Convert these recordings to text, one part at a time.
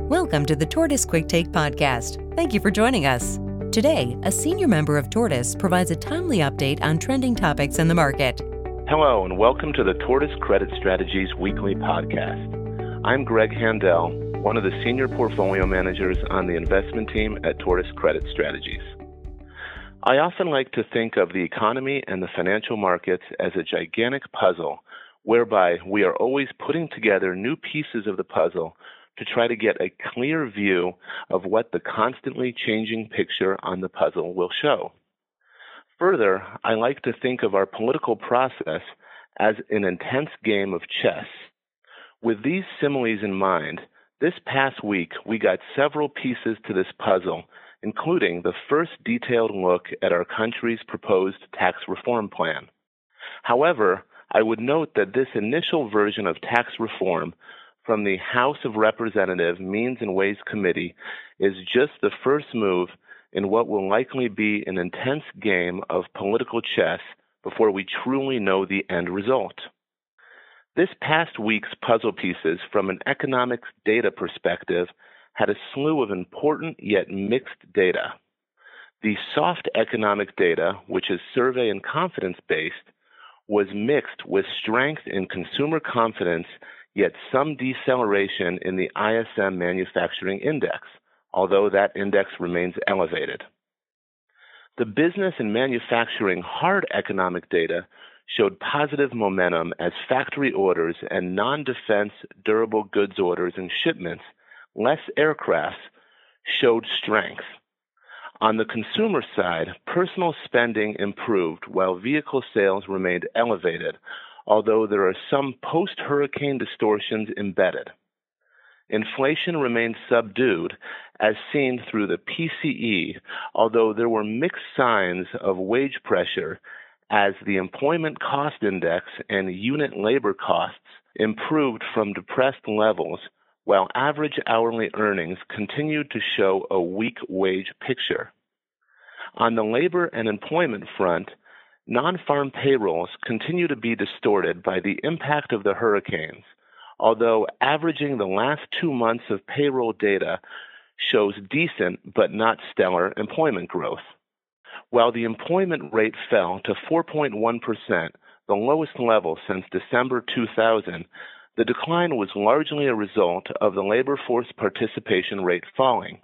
Welcome to the Tortoise Quick Take podcast. Thank you for joining us. Today, a senior member of Tortoise provides a timely update on trending topics in the market. Hello, and welcome to the Tortoise Credit Strategies weekly podcast. I'm Greg Handel, one of the senior portfolio managers on the investment team at Tortoise Credit Strategies. I often like to think of the economy and the financial markets as a gigantic puzzle whereby we are always putting together new pieces of the puzzle to try to get a clear view of what the constantly changing picture on the puzzle will show. Further, I like to think of our political process as an intense game of chess. With these similes in mind, this past week we got several pieces to this puzzle, including the first detailed look at our country's proposed tax reform plan. However, I would note that this initial version of tax reform from the House of Representatives Means and Ways Committee is just the first move in what will likely be an intense game of political chess before we truly know the end result. This past week's puzzle pieces from an economic data perspective had a slew of important yet mixed data. The soft economic data, which is survey and confidence-based, was mixed with strength in consumer confidence, yet some deceleration in the ISM Manufacturing Index, although that index remains elevated. The business and manufacturing hard economic data showed positive momentum as factory orders and non-defense durable goods orders and shipments, less aircrafts, showed strength. On the consumer side, personal spending improved while vehicle sales remained elevated, although there are some post-hurricane distortions embedded. Inflation remained subdued, as seen through the PCE, although there were mixed signs of wage pressure as the Employment Cost Index and unit labor costs improved from depressed levels, while average hourly earnings continued to show a weak wage picture. On the labor and employment front, non-farm payrolls continue to be distorted by the impact of the hurricanes, although averaging the last 2 months of payroll data shows decent but not stellar employment growth. While the employment rate fell to 4.1%, the lowest level since December 2000, the decline was largely a result of the labor force participation rate falling.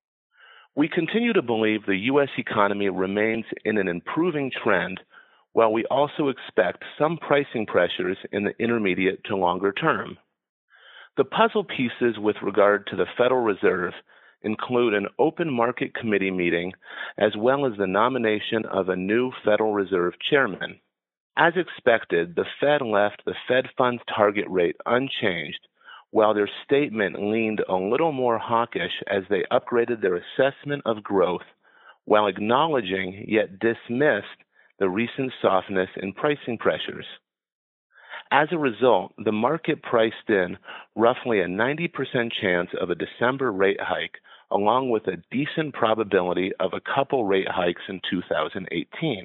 We continue to believe the U.S. economy remains in an improving trend, while we also expect some pricing pressures in the intermediate to longer term. The puzzle pieces with regard to the Federal Reserve include an open market committee meeting, as well as the nomination of a new Federal Reserve chairman. As expected, the Fed left the Fed funds target rate unchanged, while their statement leaned a little more hawkish as they upgraded their assessment of growth, while acknowledging yet dismissed the recent softness in pricing pressures. As a result, the market priced in roughly a 90% chance of a December rate hike, along with a decent probability of a couple rate hikes in 2018.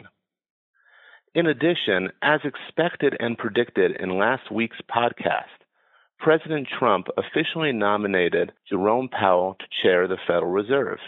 In addition, as expected and predicted in last week's podcast, President Trump officially nominated Jerome Powell to chair the Federal Reserve.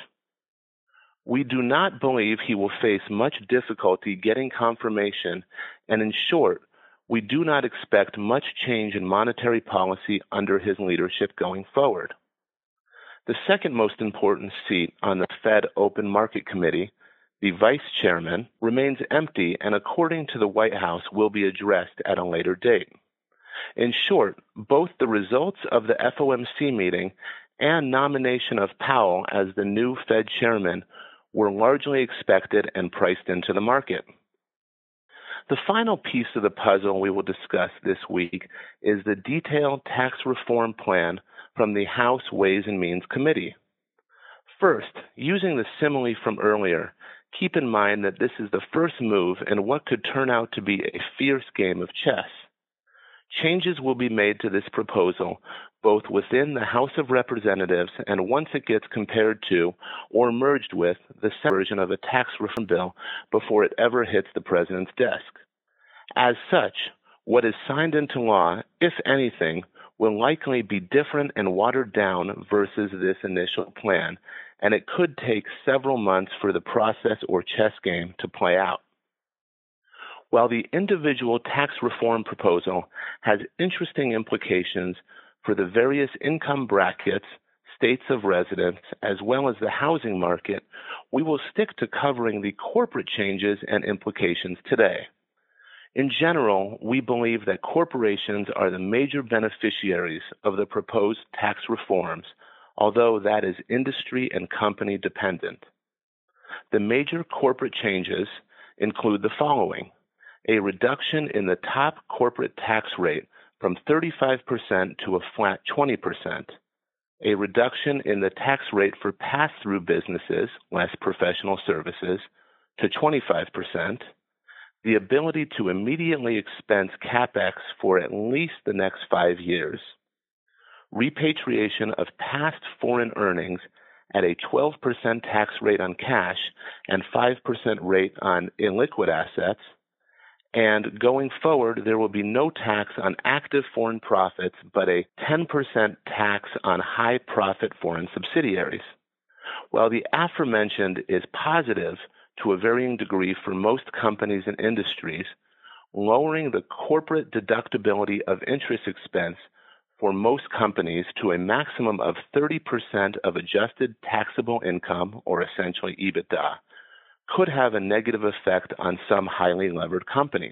We do not believe he will face much difficulty getting confirmation, and in short, we do not expect much change in monetary policy under his leadership going forward. The second most important seat on the Fed Open Market Committee, the vice chairman, remains empty and according to the White House will be addressed at a later date. In short, both the results of the FOMC meeting and nomination of Powell as the new Fed chairman were largely expected and priced into the market. The final piece of the puzzle we will discuss this week is the detailed tax reform plan from the House Ways and Means Committee. First, using the simile from earlier, keep in mind that this is the first move in what could turn out to be a fierce game of chess. Changes will be made to this proposal both within the House of Representatives and once it gets compared to or merged with the Senate version of a tax reform bill before it ever hits the president's desk. As such, what is signed into law, if anything, will likely be different and watered down versus this initial plan, and it could take several months for the process or chess game to play out. While the individual tax reform proposal has interesting implications for the various income brackets, states of residence, as well as the housing market, we will stick to covering the corporate changes and implications today. In general, we believe that corporations are the major beneficiaries of the proposed tax reforms, although that is industry and company dependent. The major corporate changes include the following: a reduction in the top corporate tax rate from 35% to a flat 20%, a reduction in the tax rate for pass-through businesses, less professional services, to 25%, the ability to immediately expense CapEx for at least the next 5 years, repatriation of past foreign earnings at a 12% tax rate on cash and 5% rate on illiquid assets, and going forward, there will be no tax on active foreign profits, but a 10% tax on high-profit foreign subsidiaries. While the aforementioned is positive to a varying degree for most companies and industries, lowering the corporate deductibility of interest expense for most companies to a maximum of 30% of adjusted taxable income, or essentially EBITDA, could have a negative effect on some highly levered companies.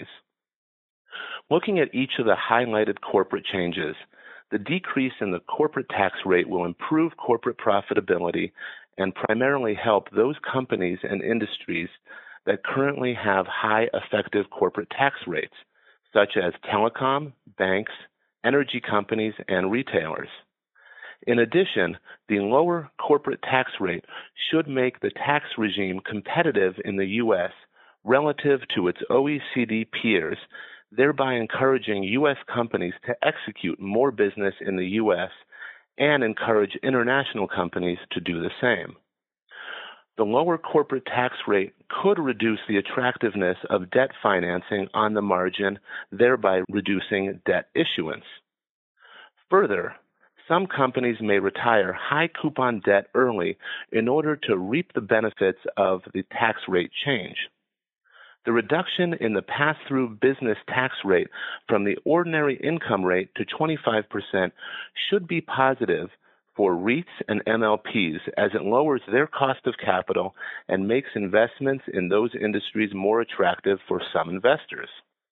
Looking at each of the highlighted corporate changes, the decrease in the corporate tax rate will improve corporate profitability and primarily help those companies and industries that currently have high effective corporate tax rates, such as telecom, banks, energy companies, and retailers. In addition, the lower corporate tax rate should make the tax regime competitive in the U.S. relative to its OECD peers, thereby encouraging U.S. companies to execute more business in the U.S. and encourage international companies to do the same. The lower corporate tax rate could reduce the attractiveness of debt financing on the margin, thereby reducing debt issuance. Further, some companies may retire high coupon debt early in order to reap the benefits of the tax rate change. The reduction in the pass-through business tax rate from the ordinary income rate to 25% should be positive for REITs and MLPs as it lowers their cost of capital and makes investments in those industries more attractive for some investors.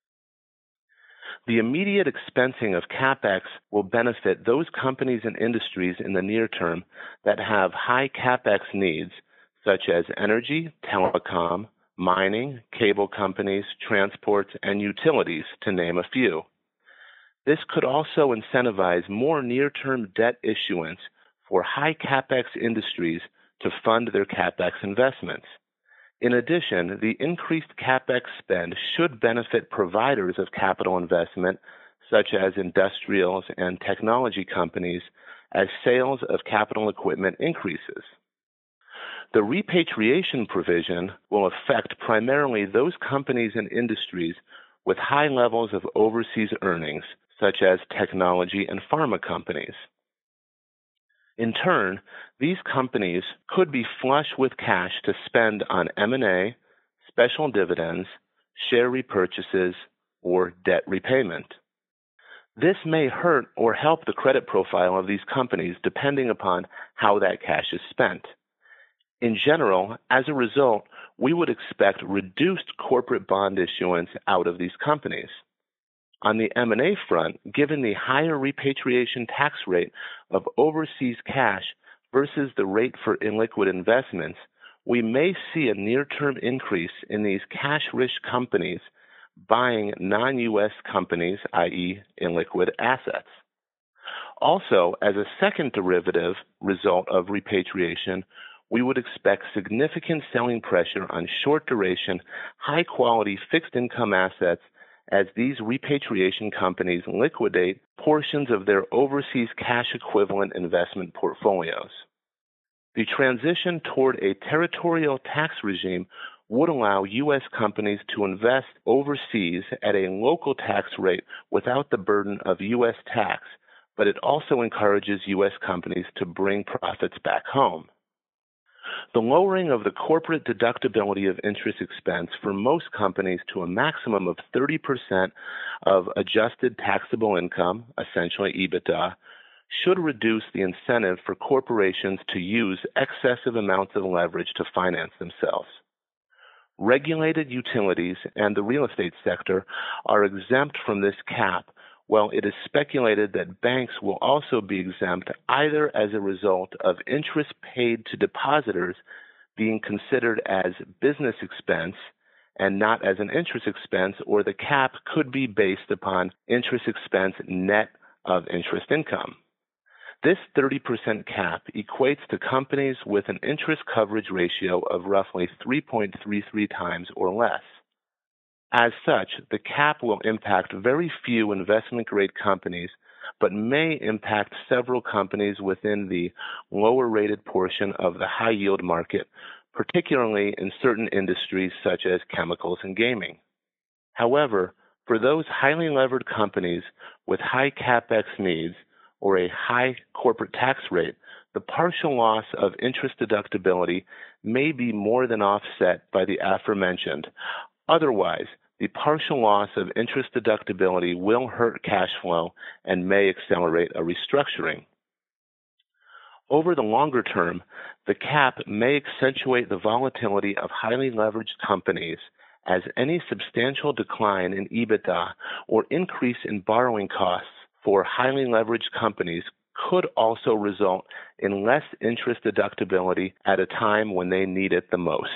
The immediate expensing of CapEx will benefit those companies and industries in the near term that have high CapEx needs, such as energy, telecom, mining, cable companies, transports, and utilities, to name a few. This could also incentivize more near-term debt issuance for high CapEx industries to fund their CapEx investments. In addition, the increased CapEx spend should benefit providers of capital investment, such as industrials and technology companies, as sales of capital equipment increases. The repatriation provision will affect primarily those companies and industries with high levels of overseas earnings, such as technology and pharma companies. In turn, these companies could be flush with cash to spend on M&A, special dividends, share repurchases, or debt repayment. This may hurt or help the credit profile of these companies depending upon how that cash is spent. In general, as a result, we would expect reduced corporate bond issuance out of these companies. On the M&A front, given the higher repatriation tax rate of overseas cash versus the rate for illiquid investments, we may see a near-term increase in these cash-rich companies buying non-U.S. companies, i.e. illiquid assets. Also, as a second derivative result of repatriation, we would expect significant selling pressure on short-duration, high-quality fixed-income assets as these repatriation companies liquidate portions of their overseas cash equivalent investment portfolios. The transition toward a territorial tax regime would allow U.S. companies to invest overseas at a local tax rate without the burden of U.S. tax but it also encourages U.S. companies to bring profits back home. The lowering of the corporate deductibility of interest expense for most companies to a maximum of 30% of adjusted taxable income, essentially EBITDA, should reduce the incentive for corporations to use excessive amounts of leverage to finance themselves. Regulated utilities and the real estate sector are exempt from this cap, while it is speculated that banks will also be exempt either as a result of interest paid to depositors being considered as business expense and not as an interest expense, or the cap could be based upon interest expense net of interest income. This 30% cap equates to companies with an interest coverage ratio of roughly 3.33 times or less. As such, the cap will impact very few investment-grade companies, but may impact several companies within the lower-rated portion of the high-yield market, particularly in certain industries such as chemicals and gaming. However, for those highly levered companies with high CapEx needs or a high corporate tax rate, the partial loss of interest deductibility may be more than offset by the aforementioned. Otherwise, the partial loss of interest deductibility will hurt cash flow and may accelerate a restructuring. Over the longer term, the cap may accentuate the volatility of highly leveraged companies, as any substantial decline in EBITDA or increase in borrowing costs for highly leveraged companies could also result in less interest deductibility at a time when they need it the most.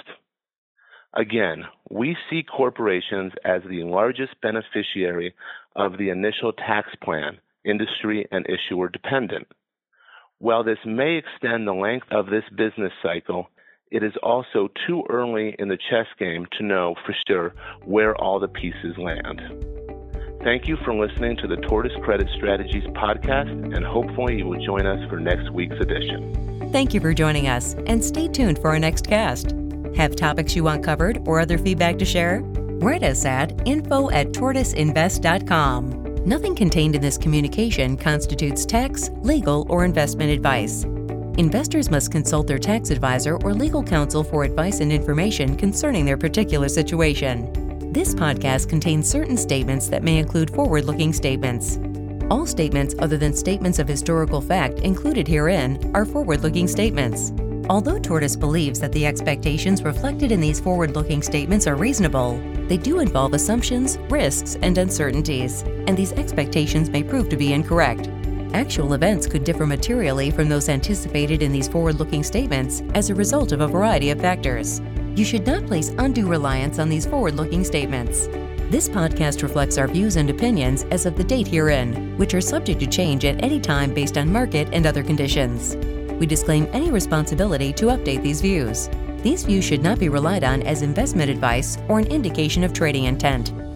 Again, we see corporations as the largest beneficiary of the initial tax plan, industry and issuer dependent. While this may extend the length of this business cycle, it is also too early in the chess game to know for sure where all the pieces land. Thank you for listening to the Tortoise Credit Strategies podcast, and hopefully you will join us for next week's edition. Thank you for joining us, and stay tuned for our next cast. Have topics you want covered or other feedback to share? Write us at info@tortoiseinvest.com. Nothing contained in this communication constitutes tax, legal, or investment advice. Investors must consult their tax advisor or legal counsel for advice and information concerning their particular situation. This podcast contains certain statements that may include forward-looking statements. All statements other than statements of historical fact included herein are forward-looking statements. Although Tortoise believes that the expectations reflected in these forward-looking statements are reasonable, they do involve assumptions, risks, and uncertainties, and these expectations may prove to be incorrect. Actual events could differ materially from those anticipated in these forward-looking statements as a result of a variety of factors. You should not place undue reliance on these forward-looking statements. This podcast reflects our views and opinions as of the date herein, which are subject to change at any time based on market and other conditions. We disclaim any responsibility to update these views. These views should not be relied on as investment advice or an indication of trading intent.